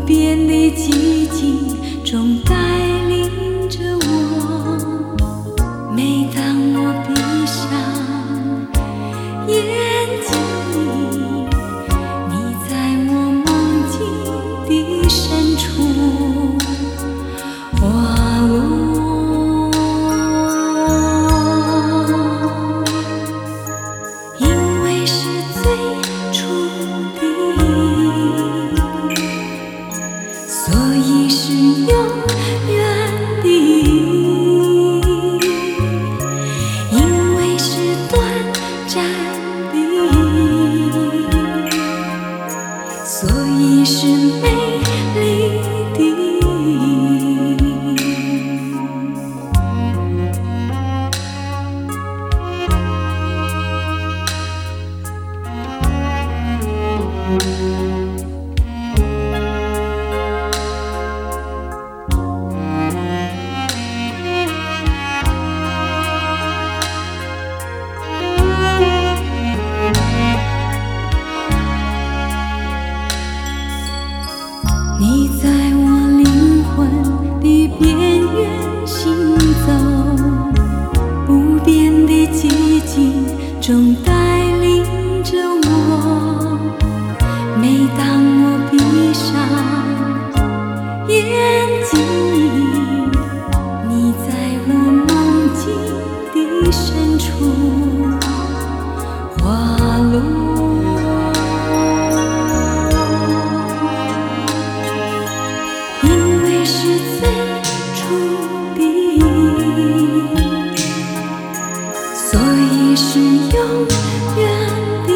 边的寂静中带领着我。每当我闭上眼睛，你在我梦境的深处滑落。因为是最初的，所以是永远的。因为是短暂的，所以是美丽的。你在我灵魂的边缘行走，不变的寂静中带领着我。每当我闭上眼睛，你在我梦境的深处滑落。因为是最初的，所以是永远的。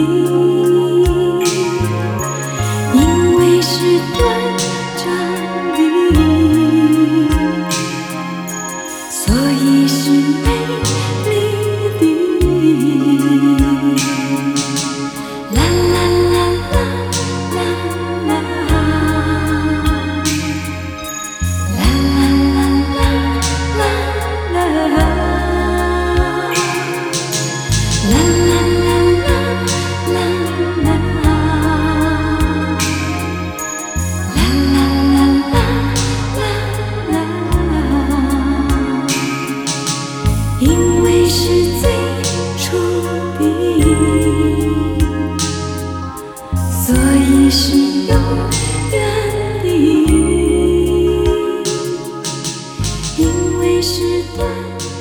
因为是短暂的，所以是美丽的。啦啦啦啦啦啦。因为是最初的，所以是永远的。因为是短